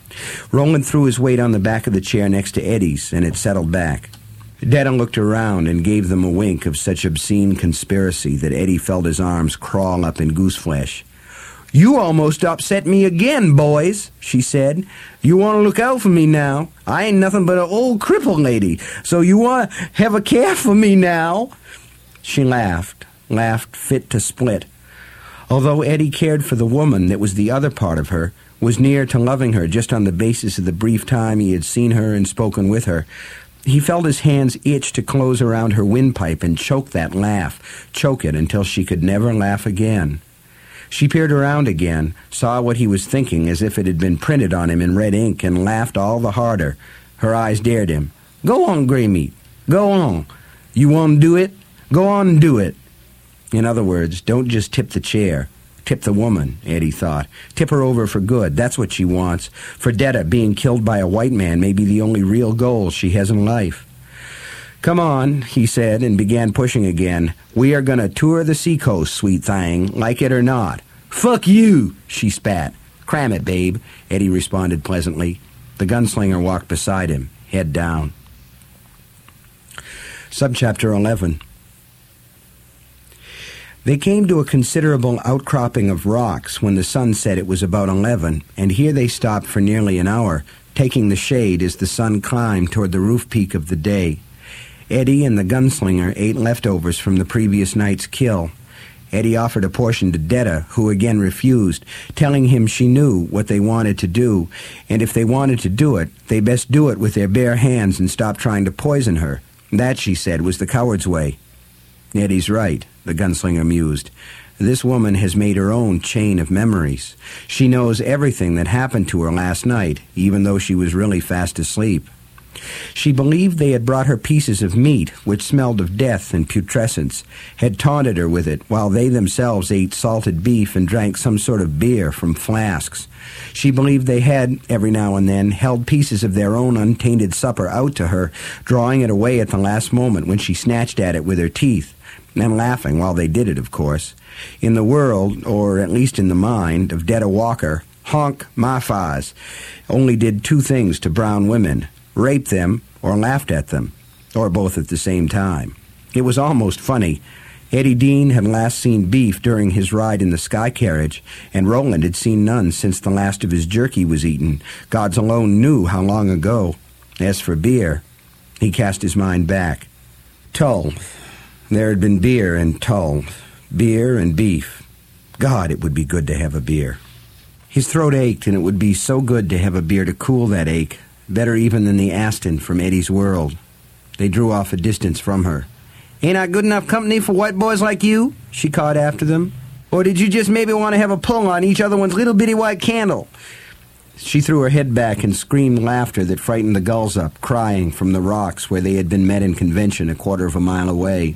Roland threw his weight on the back of the chair next to Eddie's, and it settled back. Detta looked around and gave them a wink of such obscene conspiracy that Eddie felt his arms crawl up in gooseflesh. "You almost upset me again, boys," she said. "You want to look out for me now. I ain't nothing but an old cripple lady, so you want to have a care for me now." She laughed, laughed fit to split. Although Eddie cared for the woman that was the other part of her, was near to loving her just on the basis of the brief time he had seen her and spoken with her, he felt his hands itch to close around her windpipe and choke that laugh, choke it until she could never laugh again. She peered around again, saw what he was thinking as if it had been printed on him in red ink, and laughed all the harder. Her eyes dared him. "Go on, Greymeat. Go on. You want to do it? Go on and do it." In other words, don't just tip the chair. Tip the woman, Eddie thought. Tip her over for good. That's what she wants. For Detta, being killed by a white man may be the only real goal she has in life. "Come on," he said, and began pushing again. "We are going to tour the seacoast, sweet thing, like it or not." "Fuck you," she spat. "Cram it, babe," Eddie responded pleasantly. The gunslinger walked beside him, head down. Subchapter eleven. They came to a considerable outcropping of rocks when the sun said it was about eleven, and here they stopped for nearly an hour, taking the shade as the sun climbed toward the roof peak of the day. Eddie and the gunslinger ate leftovers from the previous night's kill. Eddie offered a portion to Detta, who again refused, telling him she knew what they wanted to do, and if they wanted to do it, they best do it with their bare hands and stop trying to poison her. That, she said, was the coward's way. Eddie's right, the gunslinger mused. This woman has made her own chain of memories. She knows everything that happened to her last night, even though she was really fast asleep. She believed they had brought her pieces of meat, which smelled of death and putrescence, had taunted her with it, while they themselves ate salted beef and drank some sort of beer from flasks. She believed they had, every now and then, held pieces of their own untainted supper out to her, drawing it away at the last moment when she snatched at it with her teeth, and laughing while they did it, of course. In the world, or at least in the mind, of Detta Walker, Honk Mafaz only did two things to brown women: raped them or laughed at them, or both at the same time. It was almost funny. Eddie Dean had last seen beef during his ride in the sky carriage, and Roland had seen none since the last of his jerky was eaten. Gods alone knew how long ago. As for beer, he cast his mind back. Tull. There had been beer in Tull. Beer and beef. God, it would be good to have a beer. His throat ached, and it would be so good to have a beer to cool that ache, better even than the Aston from Eddie's World. They drew off a distance from her. "Ain't I good enough company for white boys like you?" she called after them. "Or did you just maybe want to have a pull on each other one's little bitty white candle?" She threw her head back and screamed laughter that frightened the gulls up, crying from the rocks where they had been met in convention a quarter of a mile away.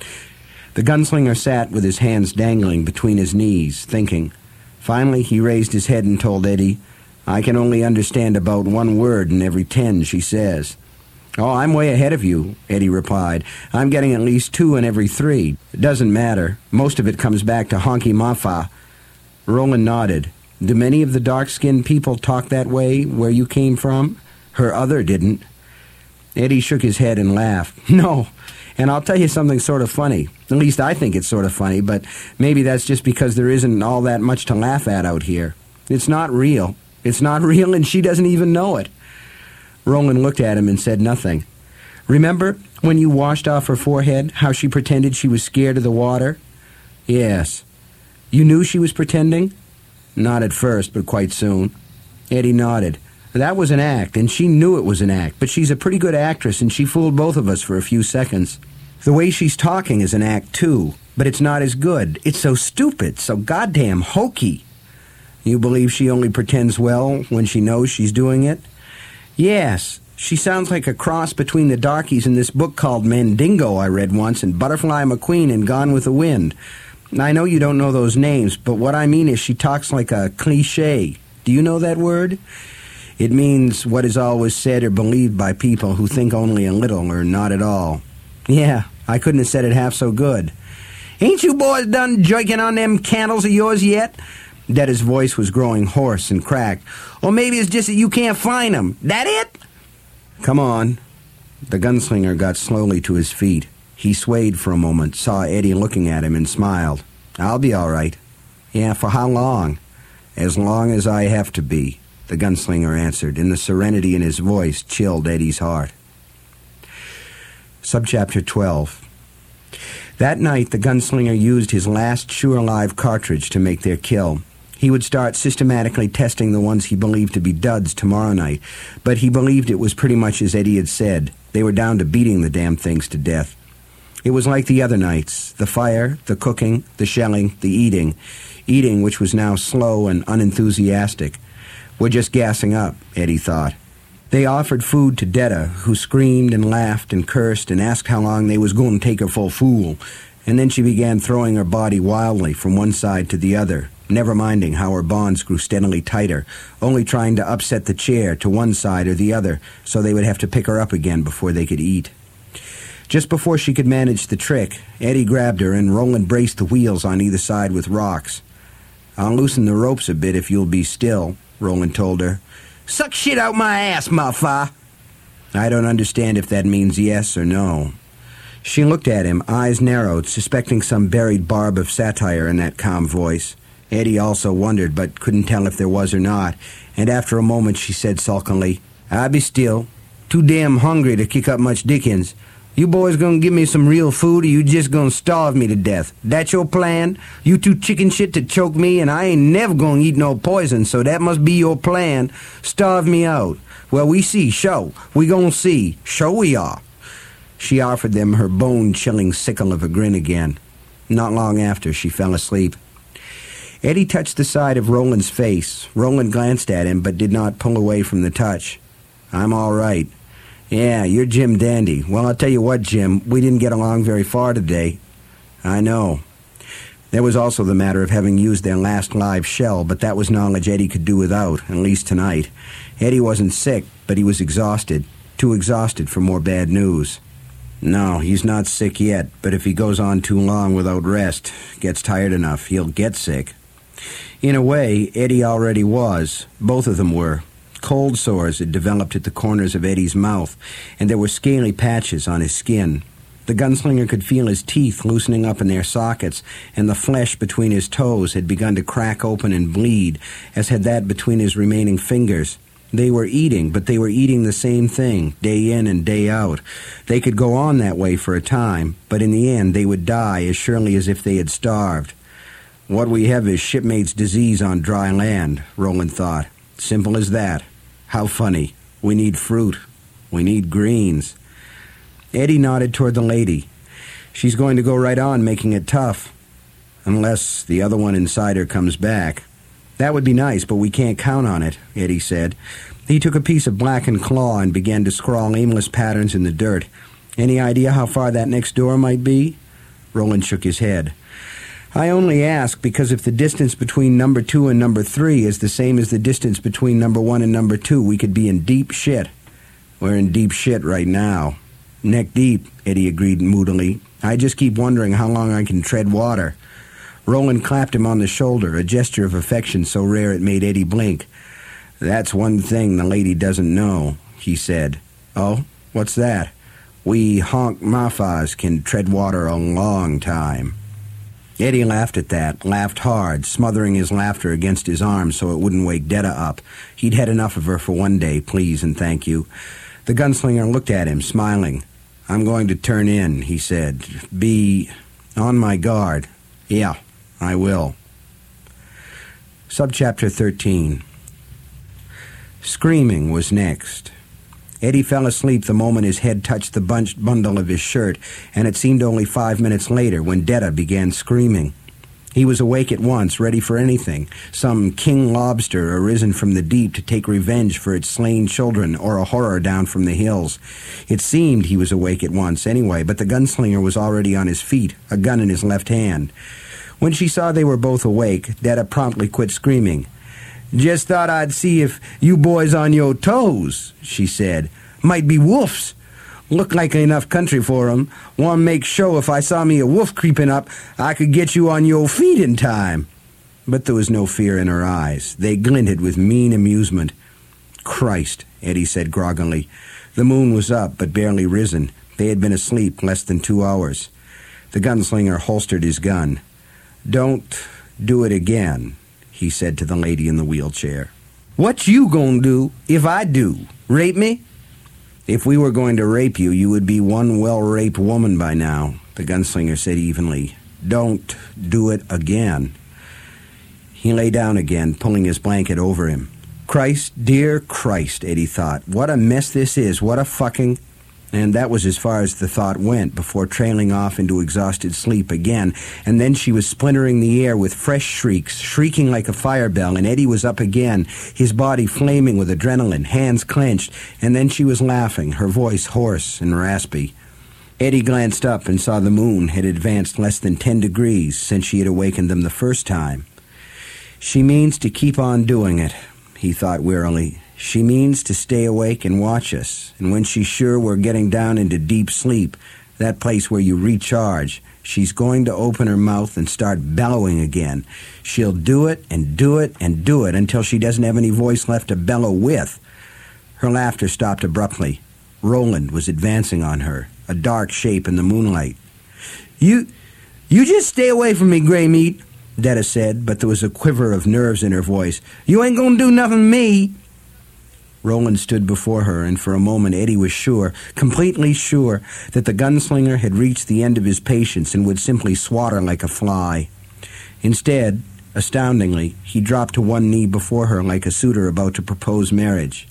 The gunslinger sat with his hands dangling between his knees, thinking. Finally, he raised his head and told Eddie, "I can only understand about one word in every ten she says." "Oh, I'm way ahead of you," Eddie replied. "I'm getting at least two in every three. It doesn't matter. Most of it comes back to Honky Mafa." Roland nodded. "Do many of the dark-skinned people talk that way where you came from?" Her other didn't. Eddie shook his head and laughed. "No, and I'll tell you something sort of funny. At least I think it's sort of funny, but maybe that's just because there isn't all that much to laugh at out here. It's not real. It's not real, and she doesn't even know it." Roland looked at him and said nothing. "Remember when you washed off her forehead, how she pretended she was scared of the water?" "Yes." "You knew she was pretending?" "Not at first, but quite soon." Eddie nodded. "That was an act, and she knew it was an act, but she's a pretty good actress, and she fooled both of us for a few seconds. The way she's talking is an act, too, but it's not as good. It's so stupid, so goddamn hokey." "You believe she only pretends well when she knows she's doing it?" "Yes. She sounds like a cross between the darkies in this book called Mandingo I read once and Butterfly McQueen in Gone with the Wind. I know you don't know those names, but what I mean is she talks like a cliché. Do you know that word? It means what is always said or believed by people who think only a little or not at all." "Yeah, I couldn't have said it half so good." "Ain't you boys done jerking on them candles of yours yet?" Detta's voice was growing hoarse and cracked. "Or maybe it's just that you can't find them. That it?" "Come on." The gunslinger got slowly to his feet. He swayed for a moment, saw Eddie looking at him, and smiled. "I'll be all right." "Yeah, for how long?" "As long as I have to be," the gunslinger answered, and the serenity in his voice chilled Eddie's heart. Subchapter twelve. That night, the gunslinger used his last Sure Live cartridge to make their kill. He would start systematically testing the ones he believed to be duds tomorrow night, but he believed it was pretty much as Eddie had said. They were down to beating the damn things to death. It was like the other nights, the fire, the cooking, the shelling, the eating. Eating, which was now slow and unenthusiastic. "We're just gassing up," Eddie thought. They offered food to Detta, who screamed and laughed and cursed and asked how long they was going to take her for a fool, and then she began throwing her body wildly from one side to the other, never minding how her bonds grew steadily tighter, only trying to upset the chair to one side or the other so they would have to pick her up again before they could eat. Just before she could manage the trick, Eddie grabbed her and Roland braced the wheels on either side with rocks. "I'll loosen the ropes a bit if you'll be still," Roland told her. "Suck shit out my ass, motherfucker." "I don't understand if that means yes or no." She looked at him, eyes narrowed, suspecting some buried barb of satire in that calm voice. Eddie also wondered, but couldn't tell if there was or not, and after a moment she said sulkily, "I be still. Too damn hungry to kick up much dickens. You boys gonna give me some real food, or you just gonna starve me to death? That your plan? You two chicken shit to choke me, and I ain't never gonna eat no poison, so that must be your plan. Starve me out. Well, we see, show. We gonna see. Show we are." She offered them her bone-chilling sickle of a grin again. Not long after, she fell asleep. Eddie touched the side of Roland's face. Roland glanced at him, but did not pull away from the touch. "I'm all right." Yeah, you're Jim Dandy. Well, I'll tell you what, Jim, we didn't get along very far today. I know. There was also the matter of having used their last live shell, but that was knowledge Eddie could do without, at least tonight. Eddie wasn't sick, but he was exhausted. Too exhausted for more bad news. No, he's not sick yet, but if he goes on too long without rest, gets tired enough, he'll get sick. In a way, Eddie already was. Both of them were. Cold sores had developed at the corners of Eddie's mouth, and there were scaly patches on his skin. The gunslinger could feel his teeth loosening up in their sockets, and the flesh between his toes had begun to crack open and bleed, as had that between his remaining fingers. They were eating, but they were eating the same thing, day in and day out. They could go on that way for a time, but in the end they would die as surely as if they had starved. What we have is shipmates' disease on dry land, Roland thought. Simple as that. How funny. We need fruit. We need greens. Eddie nodded toward the lady. She's going to go right on making it tough. Unless the other one inside her comes back. That would be nice, but we can't count on it, Eddie said. He took a piece of blackened claw and began to scrawl aimless patterns in the dirt. Any idea how far that next door might be? Roland shook his head. I only ask because if the distance between number two and number three is the same as the distance between number one and number two, we could be in deep shit. We're in deep shit right now. Neck deep, Eddie agreed moodily. I just keep wondering how long I can tread water. Roland clapped him on the shoulder, a gesture of affection so rare it made Eddie blink. That's one thing the lady doesn't know, he said. Oh, what's that? We honk mafas can tread water a long time. Eddie laughed at that, laughed hard, smothering his laughter against his arm so it wouldn't wake Detta up. He'd had enough of her for one day, please and thank you. The gunslinger looked at him, smiling. I'm going to turn in, he said. Be on my guard. Yeah, I will. Subchapter thirteen. Screaming was next. Eddie fell asleep the moment his head touched the bunched bundle of his shirt, and it seemed only five minutes later when Detta began screaming. He was awake at once, ready for anything, some king lobster arisen from the deep to take revenge for its slain children, or a horror down from the hills. It seemed he was awake at once anyway, but the gunslinger was already on his feet, a gun in his left hand. When she saw they were both awake, Detta promptly quit screaming. Just thought I'd see if you boys on your toes, she said. Might be wolves. Look like enough country for 'em. Want to make sure if I saw me a wolf creeping up, I could get you on your feet in time. But there was no fear in her eyes. They glinted with mean amusement. Christ, Eddie said groggily. The moon was up, but barely risen. They had been asleep less than two hours. The gunslinger holstered his gun. Don't do it again, he said to the lady in the wheelchair. What you gonna do if I do? Rape me? If we were going to rape you, you would be one well-raped woman by now, the gunslinger said evenly. Don't do it again. He lay down again, pulling his blanket over him. Christ, dear Christ, Eddie thought. What a mess this is. What a fucking... And that was as far as the thought went before trailing off into exhausted sleep again. And then she was splintering the air with fresh shrieks, shrieking like a fire bell, and Eddie was up again, his body flaming with adrenaline, hands clenched, and then she was laughing, her voice hoarse and raspy. Eddie glanced up and saw the moon had advanced less than ten degrees since she had awakened them the first time. She means to keep on doing it, he thought wearily. She means to stay awake and watch us, and when she's sure we're getting down into deep sleep, that place where you recharge, she's going to open her mouth and start bellowing again. She'll do it and do it and do it until she doesn't have any voice left to bellow with. Her laughter stopped abruptly. Roland was advancing on her, a dark shape in the moonlight. You, you just stay away from me, Gray Meat, Detta said, but there was a quiver of nerves in her voice. You ain't gonna do nothing to me. Roland stood before her, and for a moment Eddie was sure, completely sure, that the gunslinger had reached the end of his patience and would simply swat her like a fly. Instead, astoundingly, he dropped to one knee before her like a suitor about to propose marriage.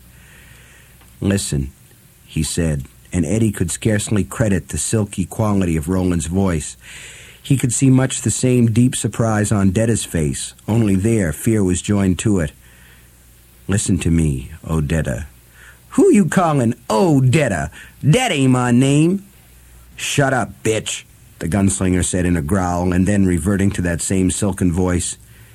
Listen, he said, and Eddie could scarcely credit the silky quality of Roland's voice. He could see much the same deep surprise on Detta's face, only there fear was joined to it. Listen to me, O Detta. Who you calling Odetta? That ain't my name. Shut up, bitch, the gunslinger said in a growl, and then reverting to that same silken voice.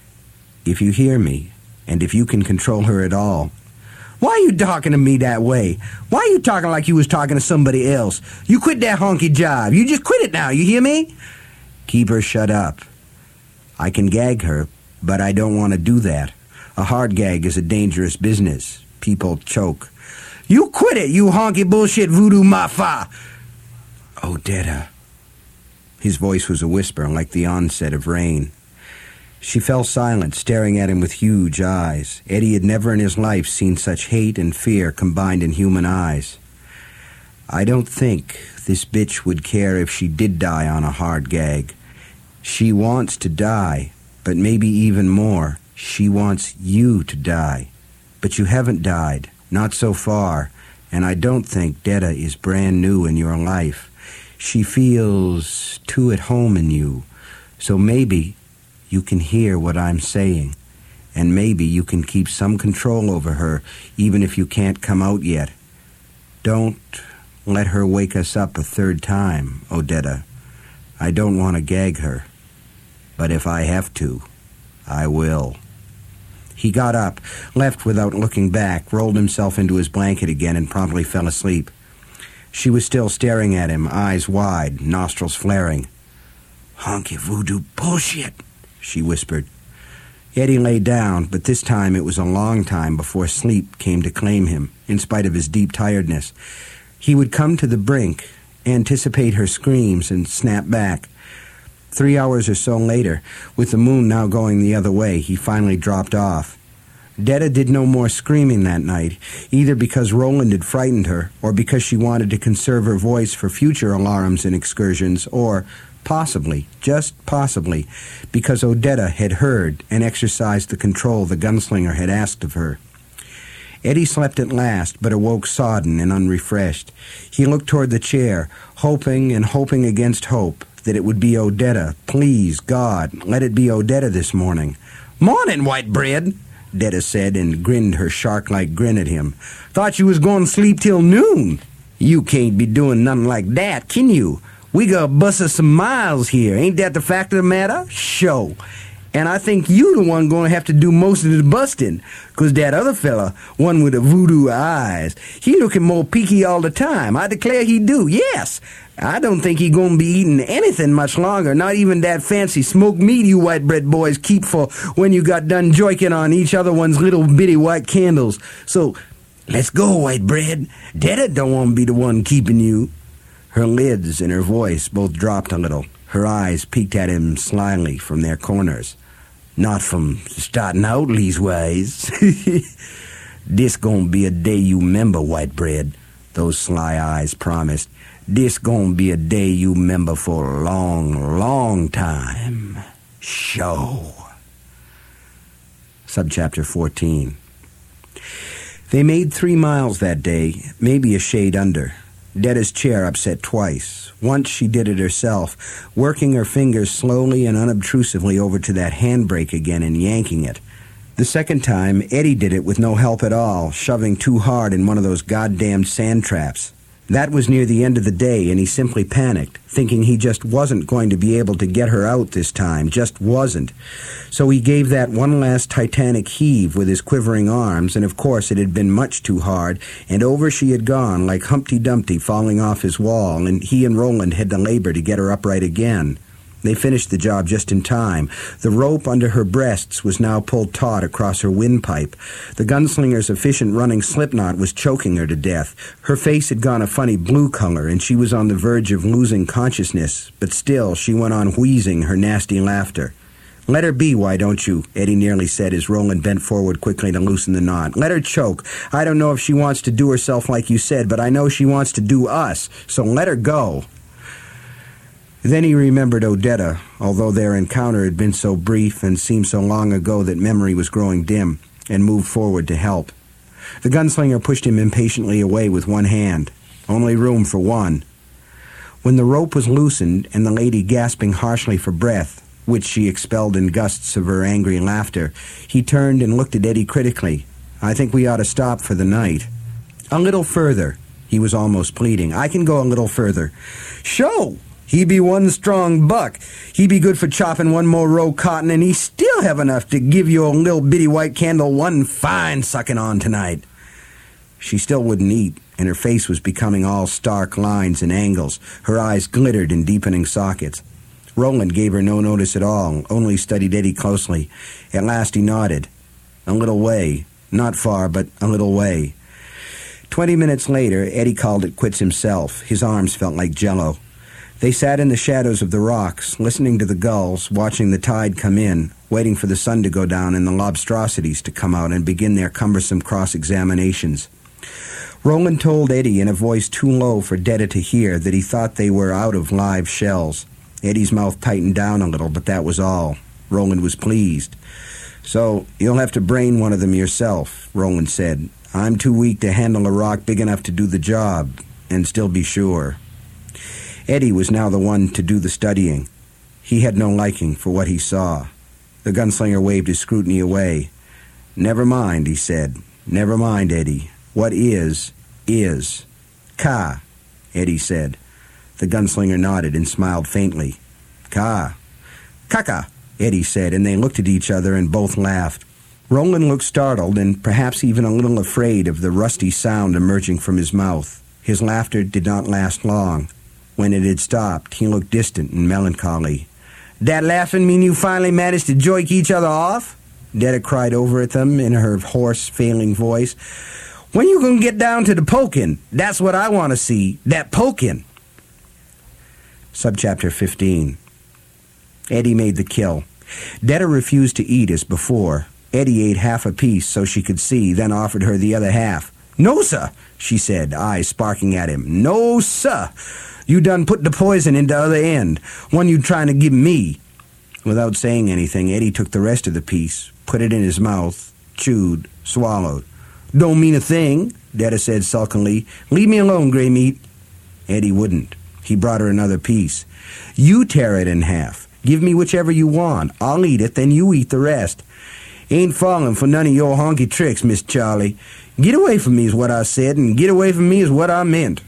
If you hear me, and if you can control her at all. Why are you talking to me that way? Why are you talking like you was talking to somebody else? You quit that honky job. You just quit it now, you hear me? Keep her shut up. I can gag her, but I don't want to do that. A hard gag is a dangerous business. People choke. You quit it, you honky bullshit voodoo mafa! Odetta. His voice was a whisper, like the onset of rain. She fell silent, staring at him with huge eyes. Eddie had never in his life seen such hate and fear combined in human eyes. I don't think this bitch would care if she did die on a hard gag. She wants to die, but maybe even more, she wants you to die. But you haven't died, not so far, and I don't think Detta is brand new in your life. She feels too at home in you, so maybe you can hear what I'm saying, and maybe you can keep some control over her, even if you can't come out yet. Don't let her wake us up a third time, Odetta. I don't want to gag her, but if I have to, I will. He got up, left without looking back, rolled himself into his blanket again, and promptly fell asleep. She was still staring at him, eyes wide, nostrils flaring. Honky voodoo bullshit, she whispered. Eddie lay down, but this time it was a long time before sleep came to claim him, in spite of his deep tiredness. He would come to the brink, anticipate her screams, and snap back. Three hours or so later, with the moon now going the other way, he finally dropped off. Detta did no more screaming that night, either because Roland had frightened her, or because she wanted to conserve her voice for future alarms and excursions, or possibly, just possibly, because Odetta had heard and exercised the control the gunslinger had asked of her. Eddie slept at last, but awoke sodden and unrefreshed. He looked toward the chair, hoping and hoping against hope that it would be Odetta. Please, God, let it be Odetta this morning. Morning, white bread, Detta said, and grinned her shark-like grin at him. Thought you was going to sleep till noon. You can't be doing nothing like that, can you? We gotta bust us some miles here. Ain't that the fact of the matter? Sure. And I think you the one gonna have to do most of the busting, 'cause that other fella, one with the voodoo eyes, he looking more peaky all the time. I declare he do, yes. I don't think he gonna be eating anything much longer, not even that fancy smoked meat you white bread boys keep for when you got done joiking on each other one's little bitty white candles. So, let's go, white bread. Detta don't want to be the one keeping you. Her lids and her voice both dropped a little. Her eyes peeked at him slyly from their corners. Not from starting out leastways. This gonna be a day you remember, white bread, those sly eyes promised. This gonna be a day you remember for a long, long time. Show. Subchapter fourteen. They made three miles that day, maybe a shade under. Detta's chair upset twice. Once she did it herself, working her fingers slowly and unobtrusively over to that handbrake again and yanking it. The second time, Eddie did it with no help at all, shoving too hard in one of those goddamned sand traps. That was near the end of the day, and he simply panicked, thinking he just wasn't going to be able to get her out this time, just wasn't. So he gave that one last titanic heave with his quivering arms, and of course it had been much too hard, and over she had gone like Humpty Dumpty falling off his wall, and he and Roland had to labor to get her upright again. They finished the job just in time. The rope under her breasts was now pulled taut across her windpipe. The gunslinger's efficient running slipknot was choking her to death. Her face had gone a funny blue color, and she was on the verge of losing consciousness, but still she went on wheezing her nasty laughter. Let her be, why don't you? Eddie nearly said as Roland bent forward quickly to loosen the knot. Let her choke. I don't know if she wants to do herself like you said, but I know she wants to do us, so let her go. Then he remembered Odetta, although their encounter had been so brief and seemed so long ago that memory was growing dim, and moved forward to help. The gunslinger pushed him impatiently away with one hand. Only room for one. When the rope was loosened and the lady gasping harshly for breath, which she expelled in gusts of her angry laughter, he turned and looked at Eddie critically. I think we ought to stop for the night. "A little further," he was almost pleading. "I can go a little further." "Sho! He be one strong buck. He be good for chopping one more row cotton, and he still have enough to give your little bitty white candle one fine sucking on tonight." She still wouldn't eat, and her face was becoming all stark lines and angles. Her eyes glittered in deepening sockets. Roland gave her no notice at all, only studied Eddie closely. At last he nodded. "A little way. Not far, but a little way." Twenty minutes later, Eddie called it quits himself. His arms felt like jello. They sat in the shadows of the rocks, listening to the gulls, watching the tide come in, waiting for the sun to go down and the lobstrosities to come out and begin their cumbersome cross-examinations. Roland told Eddie in a voice too low for Detta to hear that he thought they were out of live shells. Eddie's mouth tightened down a little, but that was all. Roland was pleased. "So you'll have to brain one of them yourself," Roland said. "I'm too weak to handle a rock big enough to do the job, and still be sure." Eddie was now the one to do the studying. He had no liking for what he saw. The gunslinger waved his scrutiny away. "Never mind," he said. "Never mind, Eddie. What is, is." "Ka," Eddie said. The gunslinger nodded and smiled faintly. "Ka." "Kaka," Eddie said, and they looked at each other and both laughed. Roland looked startled and perhaps even a little afraid of the rusty sound emerging from his mouth. His laughter did not last long. When it had stopped, he looked distant and melancholy. "That laughing mean you finally managed to joik each other off?" Detta cried over at them in her hoarse, failing voice. "When you gonna get down to the pokin'? That's what I want to see, that pokin'." Subchapter fifteen. Eddie made the kill. Detta refused to eat as before. Eddie ate half a piece so she could see, then offered her the other half. "No, sir," she said, eyes sparking at him. "No, sir. You done put the poison in the other end, one you trying to give me." Without saying anything, Eddie took the rest of the piece, put it in his mouth, chewed, swallowed. "Don't mean a thing," Detta said sulkily. "Leave me alone, Grey Meat." Eddie wouldn't. He brought her another piece. "You tear it in half. Give me whichever you want. I'll eat it, then you eat the rest. Ain't falling for none of your honky tricks, Miss Charlie. Get away from me is what I said, and get away from me is what I meant."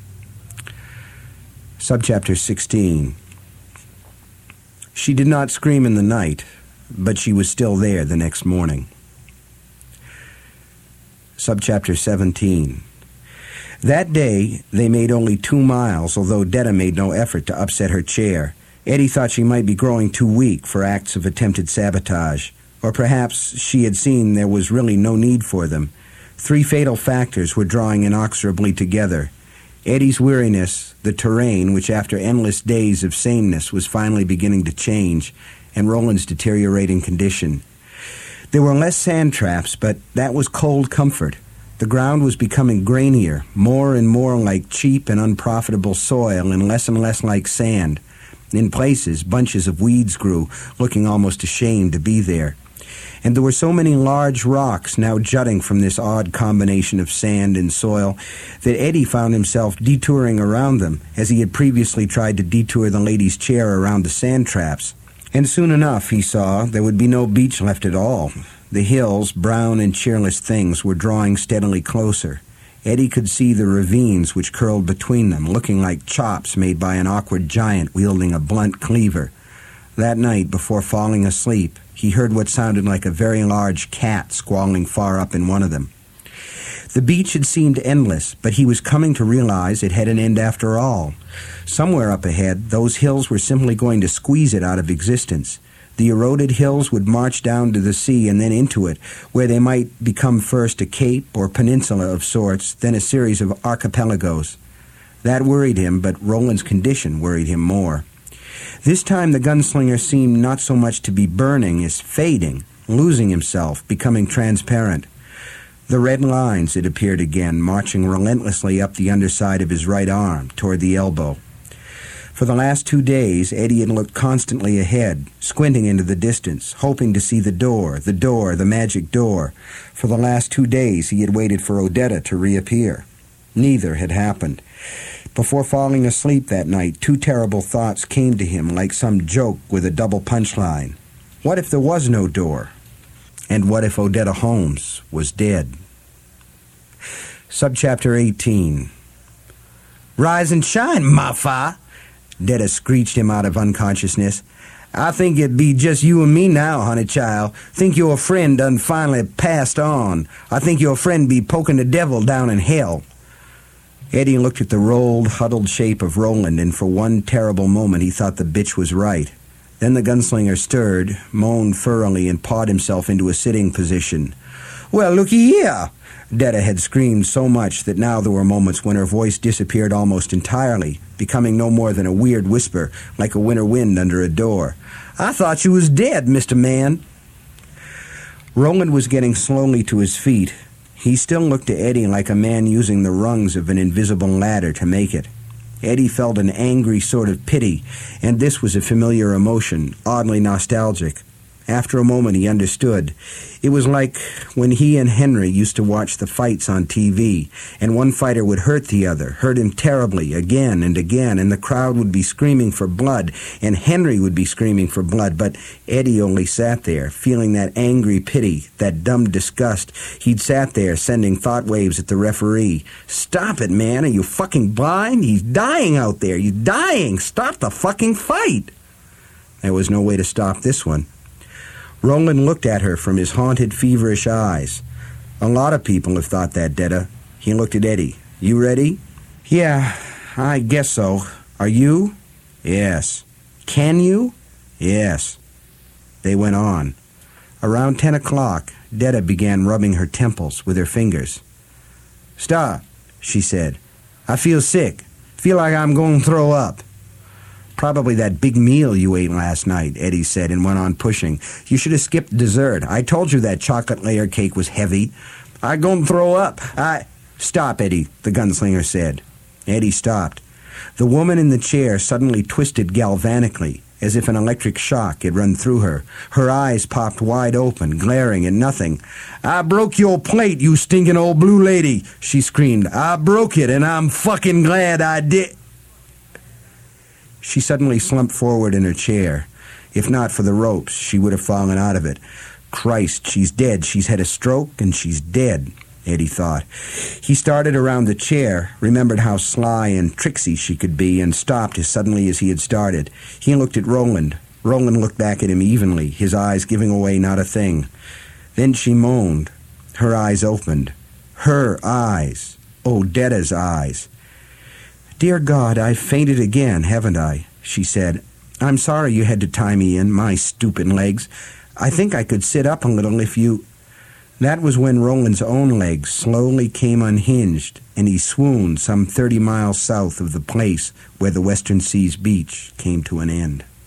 Subchapter sixteen. She did not scream in the night, but she was still there the next morning. Subchapter seventeen. That day, they made only two miles, although Detta made no effort to upset her chair. Eddie thought she might be growing too weak for acts of attempted sabotage, or perhaps she had seen there was really no need for them. Three fatal factors were drawing inexorably together. Eddie's weariness, the terrain, which after endless days of sameness was finally beginning to change, and Roland's deteriorating condition. There were less sand traps, but that was cold comfort. The ground was becoming grainier, more and more like cheap and unprofitable soil, and less and less like sand. In places, bunches of weeds grew, looking almost ashamed to be there. And there were so many large rocks now jutting from this odd combination of sand and soil that Eddie found himself detouring around them, as he had previously tried to detour the lady's chair around the sand traps. And soon enough, he saw, there would be no beach left at all. The hills, brown and cheerless things, were drawing steadily closer. Eddie could see the ravines which curled between them, looking like chops made by an awkward giant wielding a blunt cleaver. That night, before falling asleep, he heard what sounded like a very large cat squalling far up in one of them. The beach had seemed endless, but he was coming to realize it had an end after all. Somewhere up ahead, those hills were simply going to squeeze it out of existence. The eroded hills would march down to the sea and then into it, where they might become first a cape or peninsula of sorts, then a series of archipelagos. That worried him, but Roland's condition worried him more. This time the gunslinger seemed not so much to be burning as fading, losing himself, becoming transparent. The red lines, it appeared again, marching relentlessly up the underside of his right arm, toward the elbow. For the last two days, Eddie had looked constantly ahead, squinting into the distance, hoping to see the door, the door, the magic door. For the last two days, he had waited for Odetta to reappear. Neither had happened. Before falling asleep that night, two terrible thoughts came to him like some joke with a double punchline. What if there was no door? And what if Odetta Holmes was dead? Subchapter eighteen. "Rise and shine, ma-fa," Detta screeched him out of unconsciousness. "I think it be just you and me now, honey child. Think your friend done finally passed on. I think your friend be poking the devil down in hell." Eddie looked at the rolled, huddled shape of Roland, and for one terrible moment he thought the bitch was right. Then the gunslinger stirred, moaned thoroughly, and pawed himself into a sitting position. "Well, looky here!" Detta had screamed so much that now there were moments when her voice disappeared almost entirely, becoming no more than a weird whisper, like a winter wind under a door. "I thought you was dead, Mister Man." Roland was getting slowly to his feet. He still looked to Eddie like a man using the rungs of an invisible ladder to make it. Eddie felt an angry sort of pity, and this was a familiar emotion, oddly nostalgic. After a moment he understood. It was like when he and Henry used to watch the fights on T V, and one fighter would hurt the other, hurt him terribly, again and again, and the crowd would be screaming for blood, and Henry would be screaming for blood, but Eddie only sat there, feeling that angry pity, that dumb disgust. He'd sat there, sending thought waves at the referee. "Stop it, man! Are you fucking blind? He's dying out there! He's dying! Stop the fucking fight!" There was no way to stop this one. Roland looked at her from his haunted, feverish eyes. "A lot of people have thought that, Detta." He looked at Eddie. "You ready?" "Yeah, I guess so. Are you?" "Yes." "Can you?" "Yes." They went on. Around ten o'clock, Detta began rubbing her temples with her fingers. "Stop," she said. "I feel sick. Feel like I'm going to throw up." "Probably that big meal you ate last night," Eddie said, and went on pushing. "You should have skipped dessert. I told you that chocolate layer cake was heavy. I gon' throw up. I—" "Stop, Eddie," the gunslinger said. Eddie stopped. The woman in the chair suddenly twisted galvanically, as if an electric shock had run through her. Her eyes popped wide open, glaring at nothing. "I broke your plate, you stinking old blue lady," she screamed. "I broke it, and I'm fucking glad I did." She suddenly slumped forward in her chair. If not for the ropes, she would have fallen out of it. Christ, she's dead. She's had a stroke, and she's dead, Eddie thought. He started around the chair, remembered how sly and tricksy she could be, and stopped as suddenly as he had started. He looked at Roland. Roland looked back at him evenly, his eyes giving away not a thing. Then she moaned. Her eyes opened. Her eyes. Oh, Detta's eyes. "Dear God, I've fainted again, haven't I?" she said. "I'm sorry you had to tie me in, my stupid legs. I think I could sit up a little if you—" That was when Roland's own legs slowly came unhinged, and he swooned some thirty miles south of the place where the Western Seas beach came to an end.